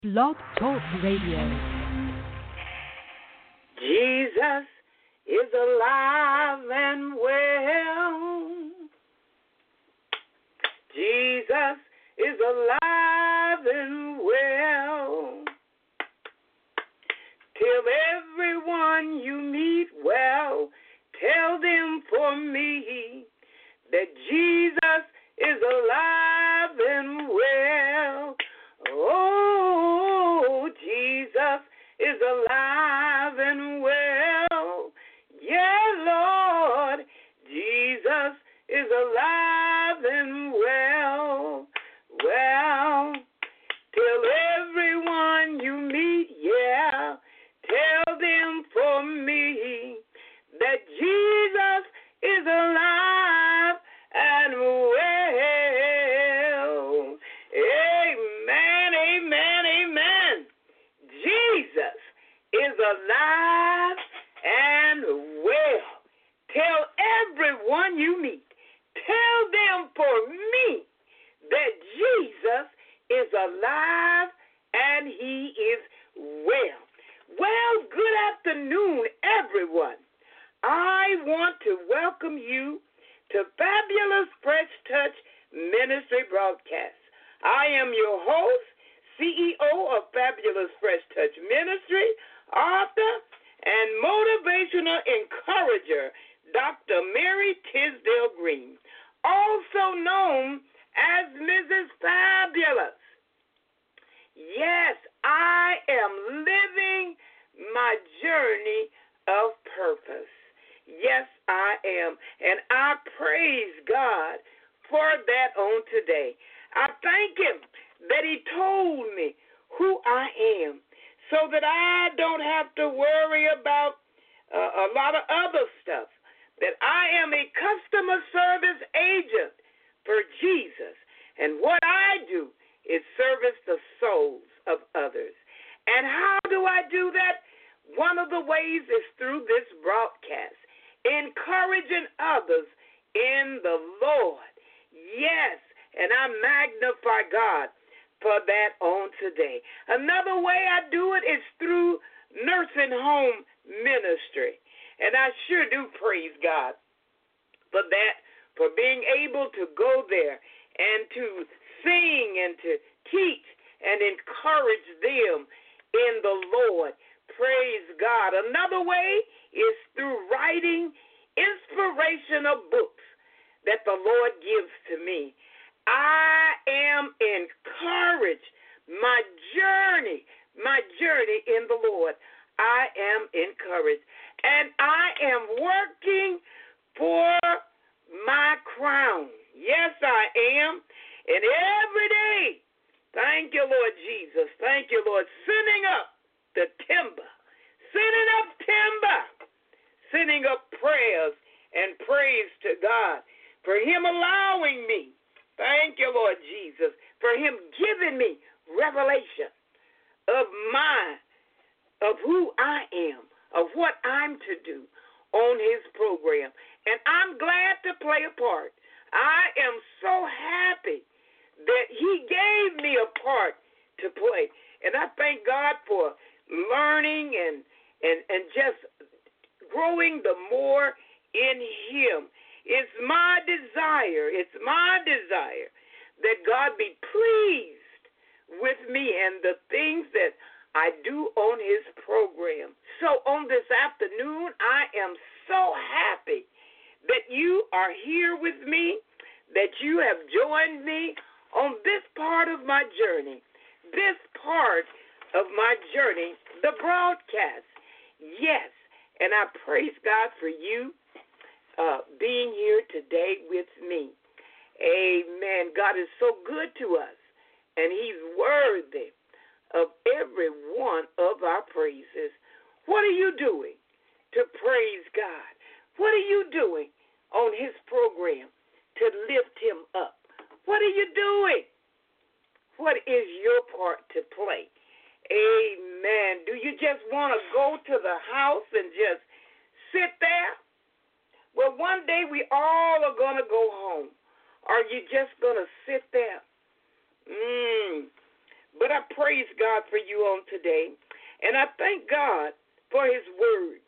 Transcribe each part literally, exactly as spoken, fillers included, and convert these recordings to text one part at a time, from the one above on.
Blog Talk Radio. Jesus is alive and well. Jesus is alive and well. Tell everyone you meet, well, tell them for me that Jesus is alive and well. Oh, Jesus is alive and well. Yeah, Lord, Jesus is alive and well. Well, tell everyone you meet, yeah, tell them for me that Jesus is alive and well. Amen, amen, amen. Jesus is alive and well. Tell everyone you meet, tell them for me that Jesus is alive and he is well. Well, good afternoon, everyone. I want to welcome you to Fabulous Fresh Touch Ministry Broadcast. I am your host, C E O of Fabulous Fresh Touch Ministry, author, and motivational encourager, Doctor Mary Tisdale Green, also known as Missus Fabulous. Yes, I am living my journey of purpose. Yes, I am. And I praise God for that on today. I thank him that he told me who I am so that I don't have to worry about uh, a lot of other stuff, that I am a customer service agent for Jesus. And what I do is service the souls of others. And how do I do that? One of the ways is through this broadcast, encouraging others in the Lord. Yes, and I magnify God for that on today. Another way I do it is through nursing home ministry. And I sure do praise God for that, for being able to go there and to sing and to teach and encourage them in the Lord. Praise God. Another way is through writing inspirational books that the Lord gives to me. I am encouraged. My journey, my journey in the Lord, I am encouraged. And I am working for my crown. Yes, I am. And every day, thank you, Lord Jesus. Thank you, Lord. Sending up the timber. Sending up timber. Sending up prayers and praise to God for him allowing me. Thank you, Lord Jesus, for him giving me revelation of my, of who I am, of what I'm to do on his program. And I'm glad to play a part. I am so happy that he gave me a part to play. And I thank God for learning and and, and just growing the more in him. It's my desire, it's my desire that God be pleased with me and the things that I do on his program. So on this afternoon, I am so happy that you are here with me, that you have joined me on this part of my journey, this part of my journey, the broadcast. Yes, and I praise God for you uh, being here today with me. Amen. God is so good to us, and he's worthy of every one of our praises. What are you doing to praise God? What are you doing on his program to lift him up? What are you doing? What is your part to play? Amen. Do you just want to go to the house and just sit there? Well, one day we all are going to go home. Are you just going to sit there? Mm. But I praise God for you on today. And I thank God for his word.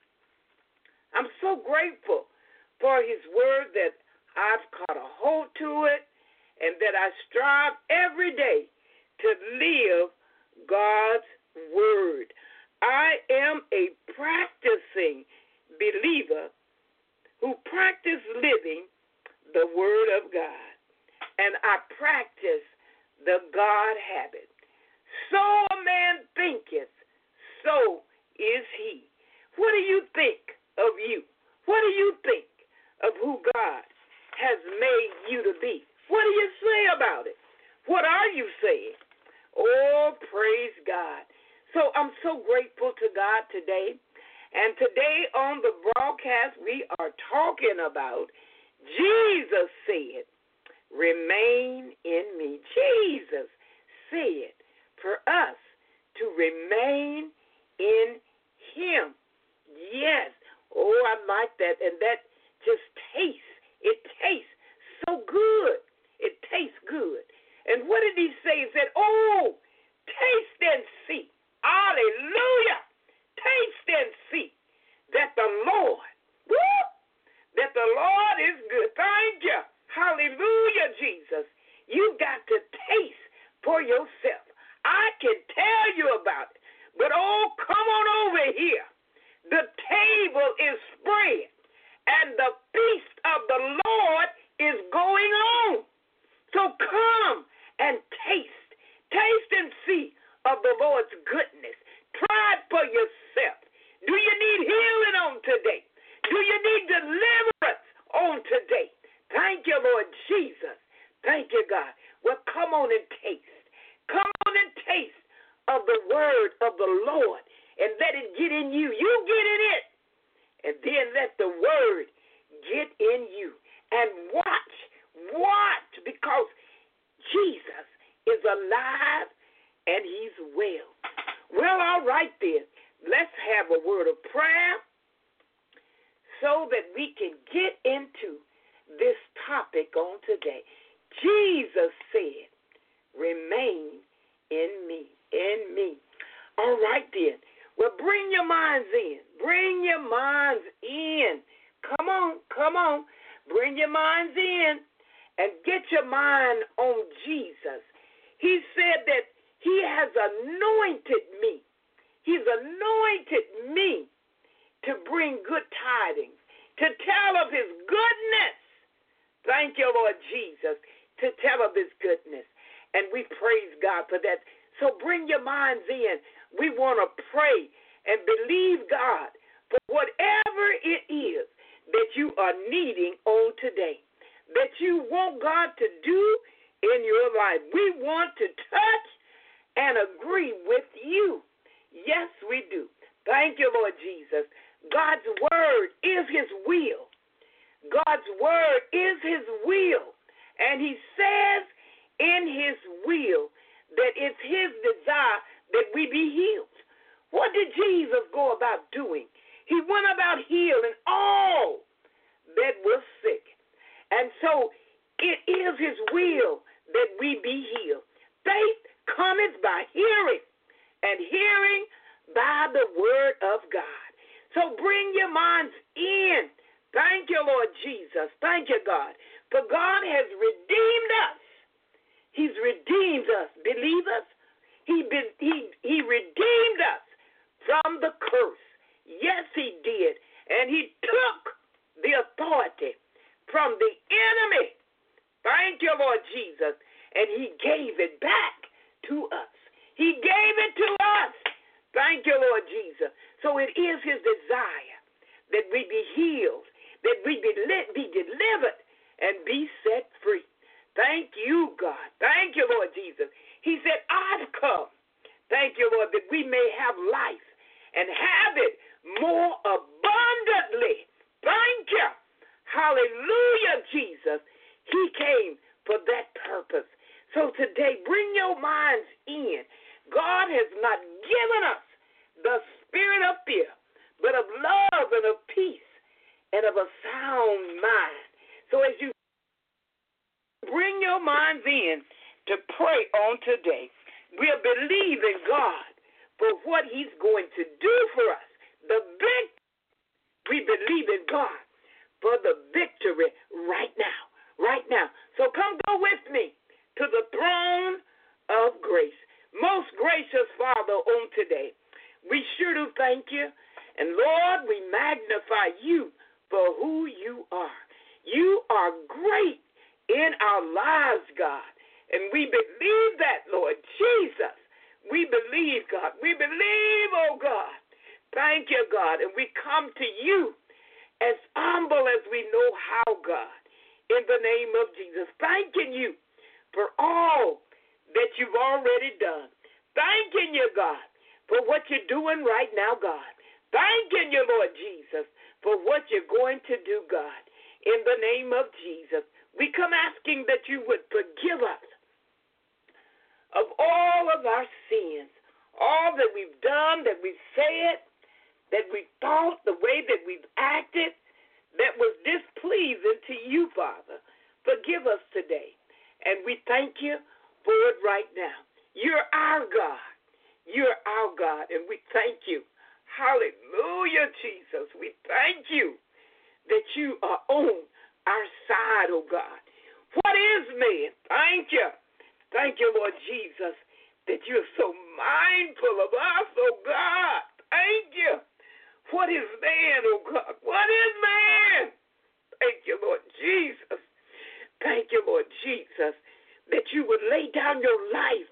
I'm so grateful for his word that I've caught a hold to it and that I strive every day to live God's word. I am a practicing believer who practice living the word of God. And I practice the God habit. So a man thinketh, so is he. What do you think of you? What do you think of who God has made you to be? What do you say about it? What are you saying? Oh, praise God. So I'm so grateful to God today. And today on the broadcast, we are talking about Jesus said, remain in me. Jesus said for us to remain in him. Yes. Oh, I like that. And that just tastes. It tastes so good. It tastes good. And what did he say? He said, oh, taste and see. Hallelujah. Taste and see that the Lord, woo, that the Lord is good. Thank you. Hallelujah, Jesus. You got to taste for yourself. I can tell you about it. But oh, come on over here. The table is spread, and the feast of the Lord is going on. So come and taste. Taste and see of the Lord's goodness. Try it for yourself. Do you need healing on today? Do you need deliverance on today? Thank you, Lord Jesus. Thank you, God. Well, come on and taste. Come on and taste of the word of the Lord and let it get in you. You get in it. And then let the word get in you. And watch, watch, because Jesus is alive and he's well. Well, all right then. Let's have a word of prayer so that we can get into this topic on today. Jesus said, remain in me, in me. All right then. Well, bring your minds in. Bring your minds in. Come on, come on. Bring your minds in and get your mind on Jesus. He said that he has anointed me. He's anointed me to bring good tidings, to tell of his goodness. Thank you, Lord Jesus, to tell of his goodness. And we praise God for that. So bring your minds in. We want to pray and believe God for whatever it is that you are needing on today, that you want God to do in your life. We want to touch and agree with you. Yes, we do. Thank you, Lord Jesus. God's word is his will. God's word is his will. And he says in his will that it's his desire that we be healed. What did Jesus go about doing? He went about healing all that were sick. And so it is his will that we be healed. Faith cometh by hearing, and hearing by the word of God. So bring your minds in. Thank you, Lord Jesus. Thank you, God. For God has redeemed us. He's redeemed us. Believers, he, be, he, he redeemed us from the curse. Yes, he did. And he took the authority from the enemy. Thank you, Lord Jesus. And he gave it back to us. He gave it to us. Thank you, Lord Jesus. So it is his desire that we be healed, that we be, lit, be delivered, and be set free. Thank you, God. Thank you, Lord Jesus. He said, I've come. Thank you, Lord, that we may have life and have it more abundantly. Thank you. Hallelujah, Jesus. He came for that purpose. So today, bring your minds in. God has not given us the spirit of fear, but of love and of peace and of a sound mind. So as you bring your minds in to pray on today, We're believing God for what he's going to do for us. The big, we believe in God for the victory right now, right now. So come go with me to the throne of grace. Most gracious Father, on today, we sure do thank you. And Lord, we magnify you for who you are. You are great in our lives, God. And we believe that, Lord Jesus. We believe, God. We believe, oh God. Thank you, God. And we come to you as humble as we know how, God, in the name of Jesus. Thanking you for all that you've already done. Thanking you, God, for what you're doing right now, God. Thanking you, Lord Jesus, for what you're going to do, God, in the name of Jesus. We come asking that you would forgive us of all of our sins, all that we've done, that we've said, that we've thought, the way that we've acted, that was displeasing to you, Father. Forgive us today, and we thank you for it right now. You're our God. You're our God, and we thank you. Hallelujah, Jesus. We thank you that you are on our side, oh God. What is man? Thank you. Thank you, Lord Jesus, that you're so mindful of us, oh God. Thank you. What is man, oh God? What is man? Thank you, Lord Jesus. Thank you, Lord Jesus, that you would lay down your life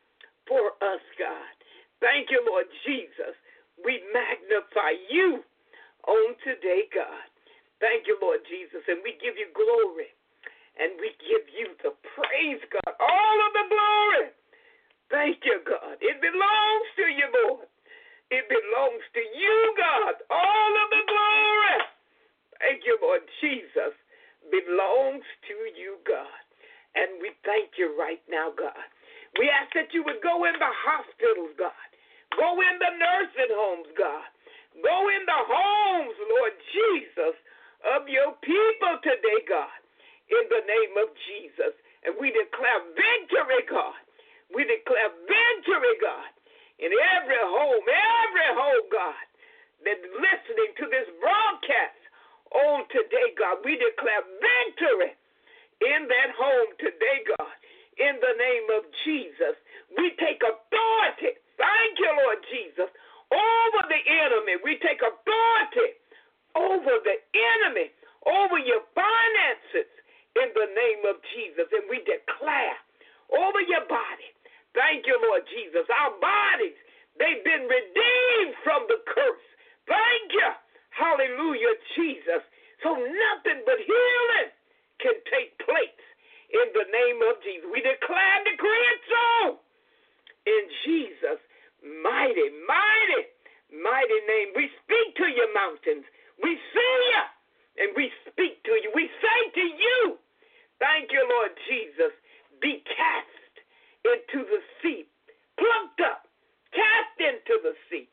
for us, God. Thank you, Lord Jesus. We magnify you on today, God. Thank you, Lord Jesus, and we give you glory, and we give you the praise, God, all of the glory. Thank you, God. It belongs to you, Lord. It belongs to you, God. All of the glory. Thank you, Lord Jesus. Belongs to you, God. And we thank you right now, God. We ask that you would go in the hospitals, God. Go in the nursing homes, God. Go in the homes, Lord Jesus, of your people today, God, in the name of Jesus. And we declare victory, God. We declare victory, God, in every home, every home, God, that's listening to this broadcast on today, God. We declare victory in that home today, God, in the name of Jesus. We take authority. Thank you, Lord Jesus, over the enemy. We take authority over the enemy, over your finances in the name of Jesus. And we declare over your body. Thank you, Lord Jesus. Our bodies, they've been redeemed from the curse. Thank you. Hallelujah, Jesus. So nothing but healing can take place in the name of Jesus. We declare, decree it so. In Jesus' mighty, mighty, mighty name. We speak to your mountains. We see you, and we speak to you. We say to you, thank you, Lord Jesus, be cast into the sea, plucked up, cast into the sea.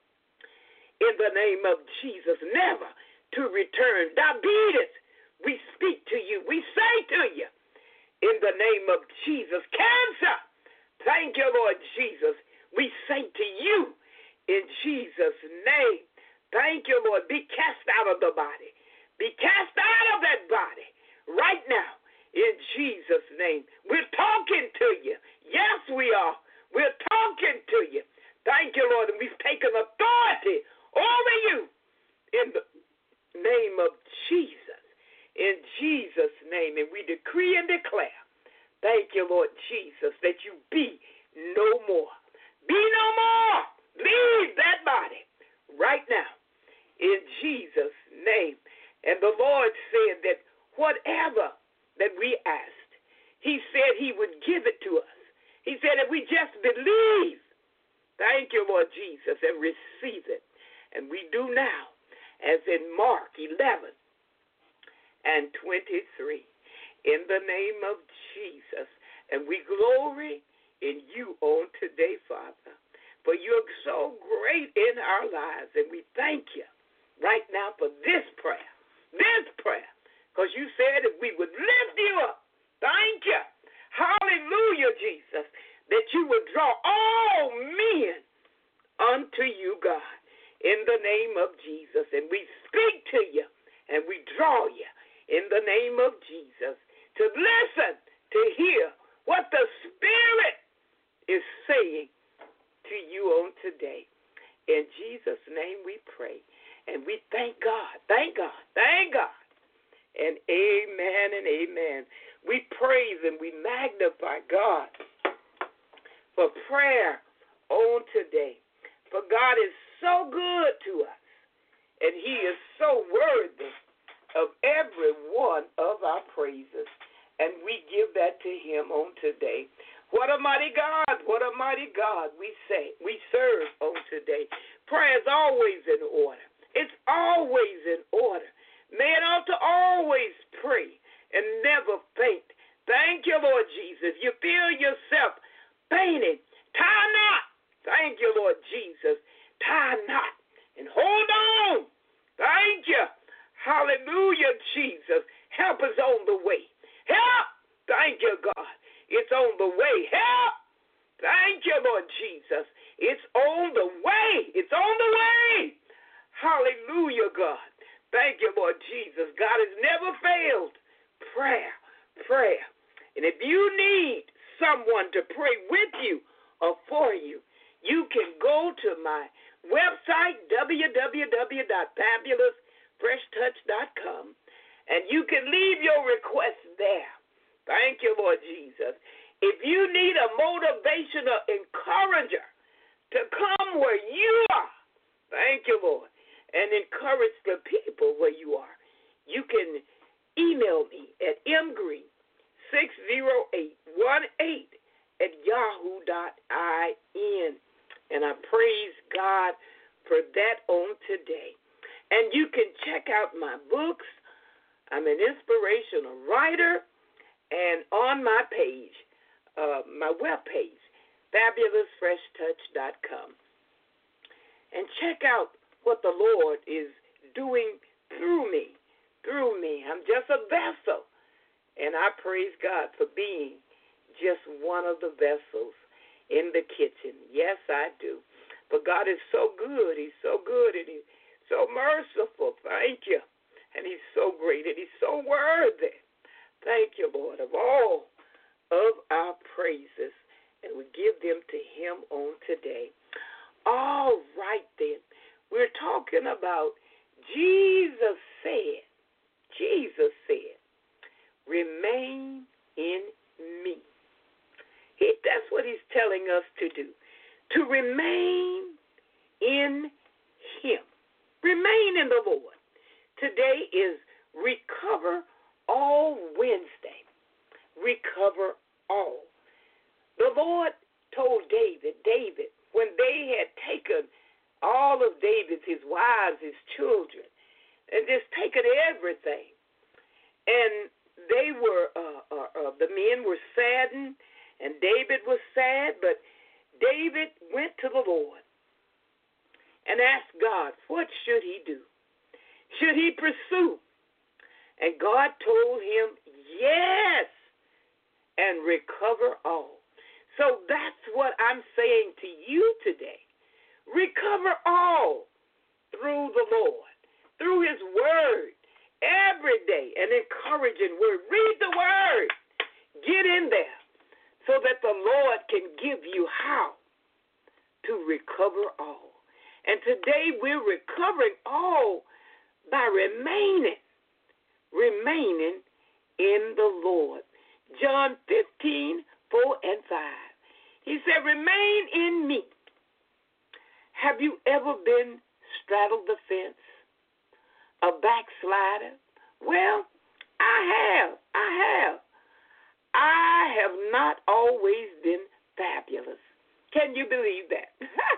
In the name of Jesus, never to return. Diabetes, we speak to you. We say to you, in the name of Jesus. Cancer, thank you, Lord Jesus. We say to you, in Jesus' name, thank you, Lord. Be cast out of the body. Be cast out of that body right now, in Jesus' name. We're talking to you. Yes, we are. We're talking to you. Thank you, Lord. And we've taken authority over you in the name of Jesus. In Jesus' name. And we decree and declare, thank you, Lord Jesus, that you be no more. Be no more. Leave that body right now in Jesus' name. And the Lord said that whatever that we asked, he said he would give it to us. He said if we just believe, thank you, Lord Jesus, and receive it. And we do now, as in Mark eleven and twenty-three, in the name of Jesus. And we glory in you on today, Father, for you're so great in our lives. And we thank you right now for this prayer, this prayer, because you said if we would lift you up, thank you, hallelujah, Jesus, that you would draw all men unto you, God, in the name of Jesus. And we speak to you and we draw you in the name of Jesus to listen, to hear what the Spirit is saying to you on today. In Jesus' name we pray. And we thank God, thank God, thank God. And amen and amen. We praise and we magnify God for prayer on today. For God is so good to us, and he is so worthy of every one of our praises. And we give that to him on today. What a mighty God, what a mighty God we say, we serve on today. Prayer is always in order. It's always in order. Man ought to always pray and never faint. Thank you, Lord Jesus. You feel yourself fainting. Tie not. Thank you, Lord Jesus. Tie not and hold on. Thank you. Hallelujah, Jesus. Help is on the way. Help. Thank you, God. It's on the way. Help. Thank you, Lord Jesus. It's on the way. It's on the way. Hallelujah, God. Thank you, Lord Jesus. God has never failed. Prayer, prayer. And if you need someone to pray with you or for you, you can go to my website, w w w dot fabulous fresh touch dot com, and you can leave your request there. Thank you, Lord Jesus. If you need a motivational encourager to come where you are, thank you, Lord, and encourage the people where you are, you can email me at m green six zero eight one eight at yahoo dot in. And I praise God for that on today. And you can check out my books. I'm an inspirational writer. And on my page, uh, my webpage, fabulous fresh touch dot com. And check out what the Lord is doing through me. Through me. I'm just a vessel. And I praise God for being just one of the vessels in the kitchen. Yes, I do. But God is so good. He's so good and he's so merciful. Thank you. And he's so great and he's so worthy. Thank you, Lord, of all of our praises. And we give them to him on today. All right, then. We're talking about Jesus said, Jesus said, remain in me. He, that's what he's telling us to do, to remain in him. Remain in the Lord. Today is Recover All Wednesday. Recover all. The Lord told David, David, when they had taken all of David's, his wives, his children, and just taken everything, and they were, uh, uh, uh, the men were saddened, and David was sad, but David went to the Lord and asked God, what should he do? Should he pursue? And God told him, yes, and recover all. So that's what I'm saying to you today. Recover all through the Lord, through his word, every day, an encouraging word. Read the word. Get in there so that the Lord can give you how to recover all. And today we're recovering all by remaining, remaining in the Lord. John fifteen, four and five. He said, remain in me. Have you ever been straddled the fence? A backslider? Well, I have. I have. I have not always been fabulous. Can you believe that?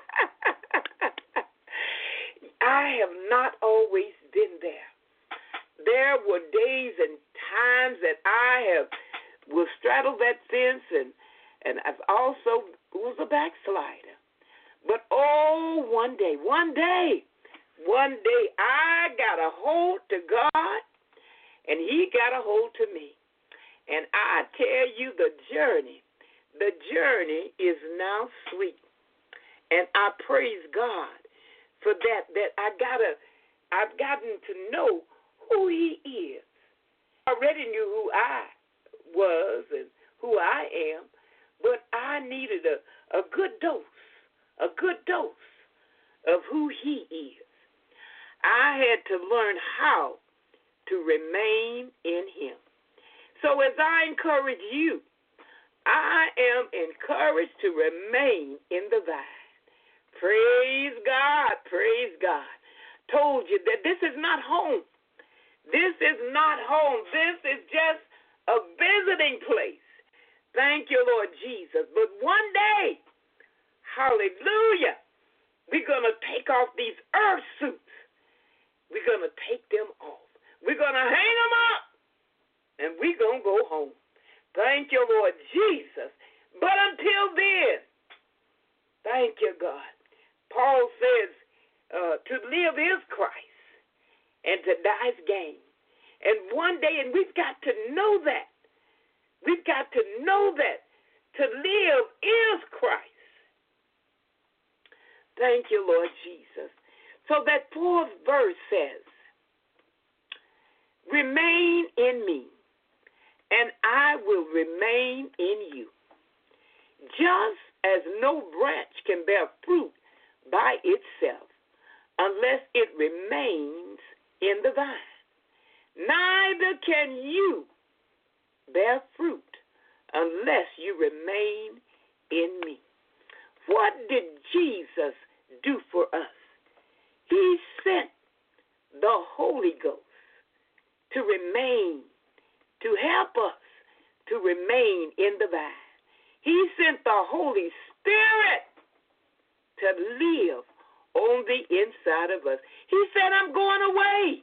I have not always been there. There were days and times that I have will straddle that fence, and, and I've also was a backslider. But oh, one day, one day, one day I got a hold to God, and he got a hold to me. And I tell you, the journey, the journey is now sweet. And I praise God for that, that I gotta, I've gotten to know who he is. I already knew who I was and who I am, but I needed a, a good dose, a good dose of who he is. I had to learn how to remain in him. So as I encourage you, I am encouraged to remain in the vine. Praise God, praise God. Told you that this is not home. This is not home. This is just a visiting place. Thank you, Lord Jesus. But one day, hallelujah, we're going to take off these earth suits. We're going to take them off. We're going to hang them up, and we're going to go home. Thank you, Lord Jesus. But until then, thank you, God. Paul says uh, to live is Christ, and to die is gain. And one day, and we've got to know that. We've got to know that to live is Christ. Thank you, Lord Jesus. So that fourth verse says, remain in me, and I will remain in you. Just as no branch can bear fruit by itself unless it remains in the vine, neither can you bear fruit unless you remain in me. What did Jesus do for us? He sent the Holy Ghost to remain, to help us to remain in the vine. He sent the Holy Spirit to live on the inside of us. He said, I'm going away.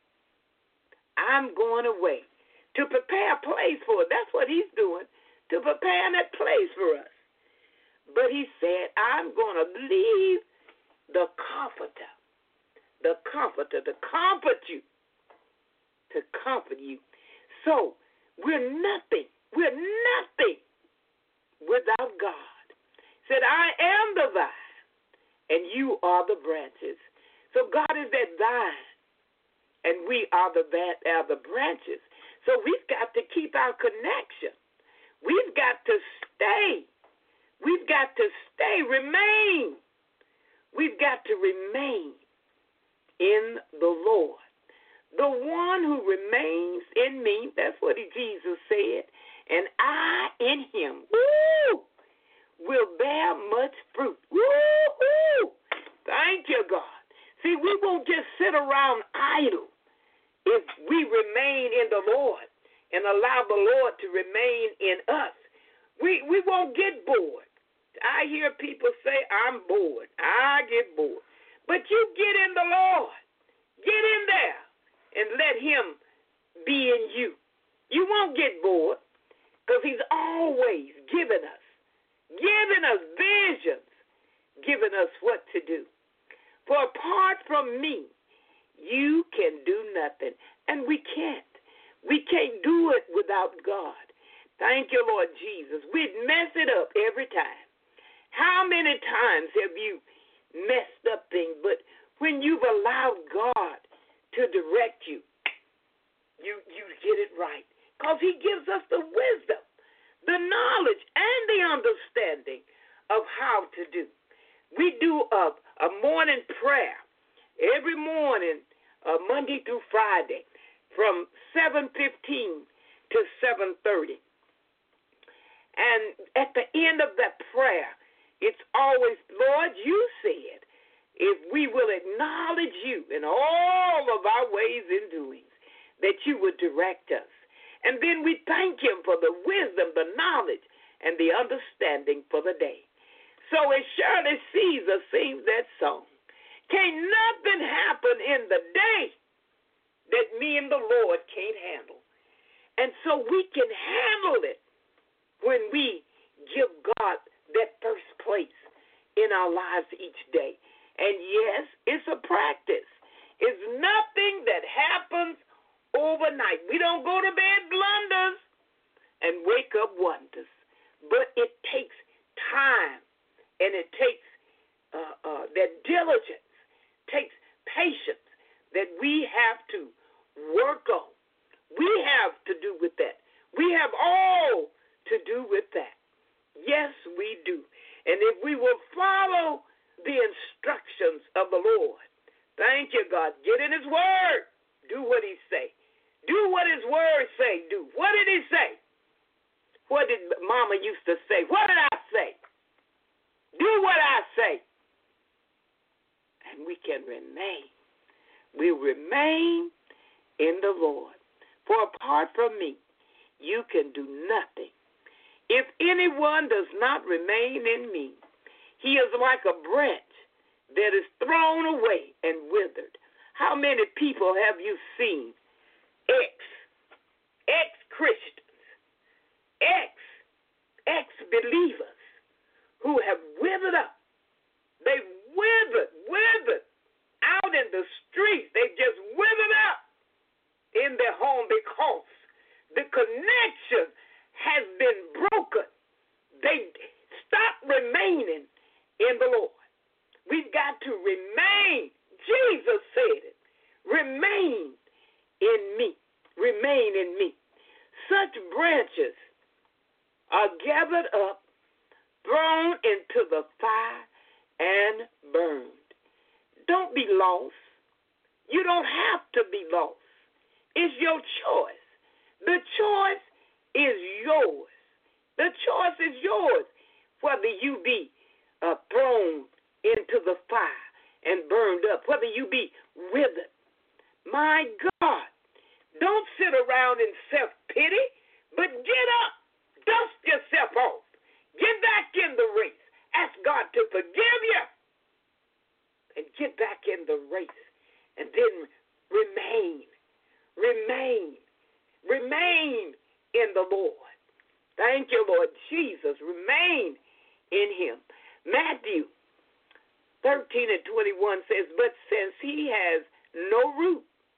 I'm going away to prepare a place for it. That's what he's doing, to prepare that place for us. But he said, I'm going to leave the comforter, the comforter, to comfort you, to comfort you. So we're nothing, we're nothing without God. He said, I am the vine, and you are the branches. So God is that vine, and we are the, are the branches. So we've got to keep our connection. We've got to stay. We've got to stay, remain. We've got to remain in the Lord. The one who remains in me, that's what Jesus said, and I in him, woo, will bear much fruit. Woo, woo. Thank you, God. See, we won't just sit around idle if we remain in the Lord and allow the Lord to remain in us. We, we won't get bored. I hear people say, I'm bored. I get bored. But you get in the Lord. Get in there and let him be in you. You won't get bored because he's always giving us, giving us visions, giving us what to do. For apart from me, you can do nothing. And we can't. We can't do it without God. Thank you, Lord Jesus. We'd mess it up every time. How many times have you messed up things, but when you've allowed God to direct you, you, you get it right. Because he gives us the wisdom, the knowledge, and the understanding of how to do. We do a, a morning prayer every morning, uh, Monday through Friday, from seven fifteen to seven thirty. And at the end of that prayer, it's always, Lord, you said, if we will acknowledge you in all of our ways and doings, that you would direct us. And then we thank him for the wisdom, the knowledge, and the understanding for the day. So as Shirley Caesar sings that song, can't nothing happen in the day that me and the Lord can't handle. And so we can handle it when we give God that first place in our lives each day. And yes, it's a practice. It's nothing that happens overnight. We don't go to bed blunders and wake up wonders. but it takes time, and it takes uh, uh, that diligence, takes patience that we have to work on. We have to do with that. We have all to do with that. Yes, we do. And if we will follow the instructions of the Lord, thank you, God. Get in his word. Do what he say. Do what his word say. Do. What did he say? What did Mama used to say? What did I say? Do what I say. And we can remain. We remain in the Lord. For apart from me, you can do nothing. If anyone does not remain in me, he is like a branch that is thrown away and withered. How many people have you seen? Ex, ex-Christians, ex, ex-believers who have withered up. They've withered, withered out in the streets. They've just withered up in their home because the connection has been broken. They stop remaining in the Lord. We've got to remain. Jesus said it. Remain in me. Remain in me. Such branches are gathered up, thrown into the fire, and burned. Don't be lost. You don't have to be lost. It's your choice. The choice is yours. The choice is yours, whether you be uh, thrown into the fire and burned up, whether you be withered. My God, don't sit around in self-pity, but get up. Dust yourself off. Get back in the race. Ask God to forgive you. And get back in the race. And then remain. Remain. Remain in the Lord. Thank you, Lord Jesus. Remain in him. Matthew thirteen and twenty-one says, but since he has no root,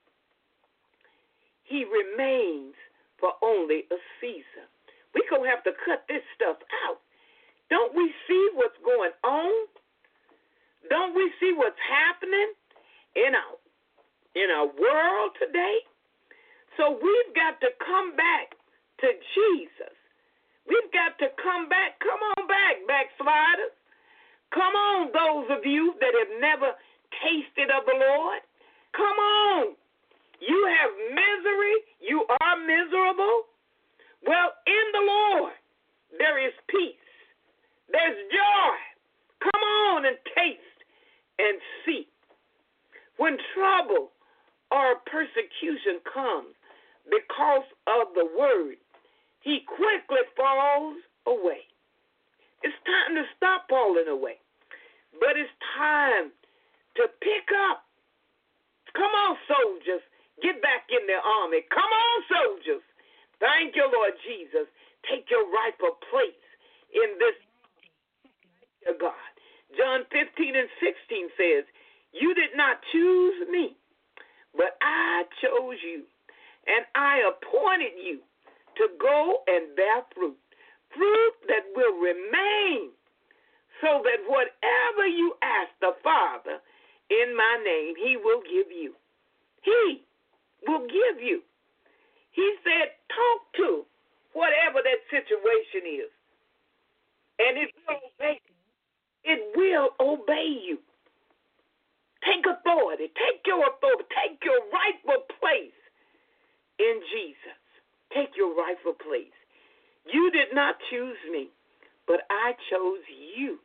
he remains for only a season. We're going to have to cut this stuff out. Don't we see what's going on? Don't we see what's happening in our, in our world today? So we've got to come back to Jesus. We've got to come back. Come on back, backsliders. Come on, those of you that have never tasted of the Lord. Come on. You have misery. You are miserable. Well, in the Lord, there is peace. There's joy. Come on and taste and see. When trouble or persecution comes because of the word, he quickly falls away. It's time to stop falling away. But it's time to pick up. Come on, soldiers. Get back in the army. Come on, soldiers. Thank you, Lord Jesus. Take your rightful place in this, God. John fifteen and sixteen says, you did not choose me, but I chose you, and I appointed you to go and bear fruit, fruit that will remain, so that whatever you ask the Father in my name, he will give you. He will give you. He said, talk to whatever that situation is, and it will obey. It will obey you. Take authority. Take your authority. Take your rightful place in Jesus. Take your rightful place. You did not choose me, but I chose you.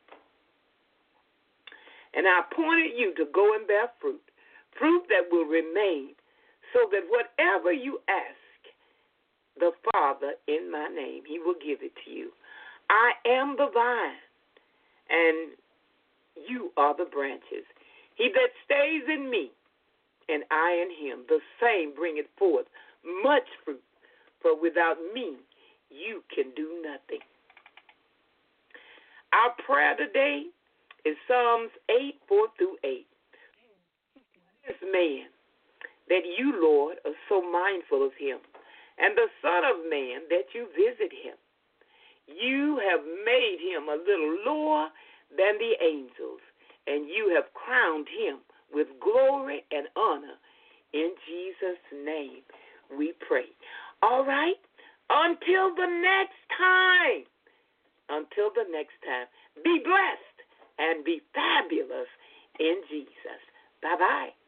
And I appointed you to go and bear fruit, fruit that will remain, so that whatever you ask the Father in my name, he will give it to you. I am the vine, and you are the branches. He that stays in me, and I in him, the same bringeth forth much fruit. For without me, you can do nothing. Our prayer today is Psalms eight, four through eight. This man, that you, Lord, are so mindful of him, and the Son of Man, that you visit him. You have made him a little lower than the angels, and you have crowned him with glory and honor. In Jesus' name we pray. All right? Until the next time. Until the next time. Be blessed and be fabulous in Jesus. Bye-bye.